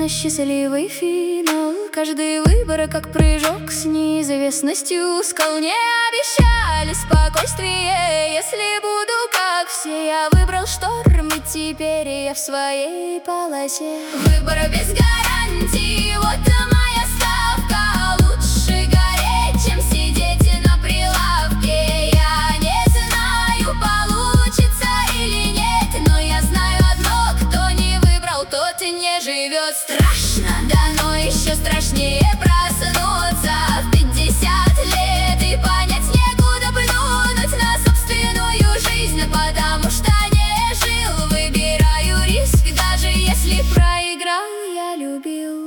на счастливый финал. Каждый выбор как прыжок с неизвестностью скал. Не обещали спокойствие, если буду как все. Я выбрал шторм, и теперь я в своей полосе. Выбор без гарантии, вот моя ставка. Лучше гореть, чем сидеть на прилавке. Я не знаю, получится или нет, но я знаю одно: кто не выбрал, тот и не живет. Страшно, да, но еще страшнее проснуться в 50 лет и понять, некуда плюнуть на собственную жизнь, потому что не жил. Выбираю риск, даже если проиграл, я любил.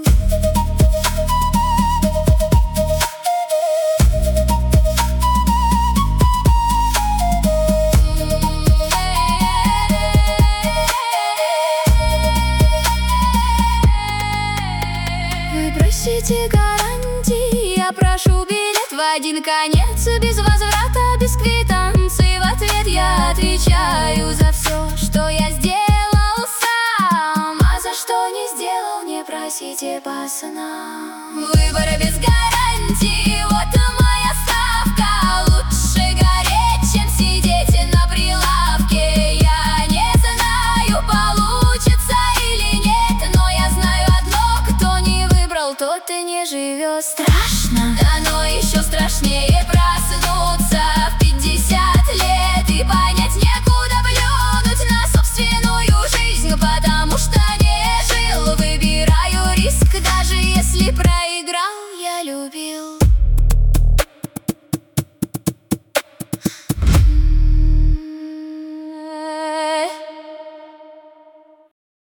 Выбросите гарантии, я прошу билет в один конец. Без возврата, без квитанции. В ответ я отвечаю за все, что я сделал сам. А за что не сделал, не просите пацана. Выбор без гарантии, вот моя ставка. Лучше гореть, чем сидеть на прилавке. Я не знаю, получится или нет, но я знаю одно: кто не выбрал, тот и не живет. Страшно, да, но еще страшнее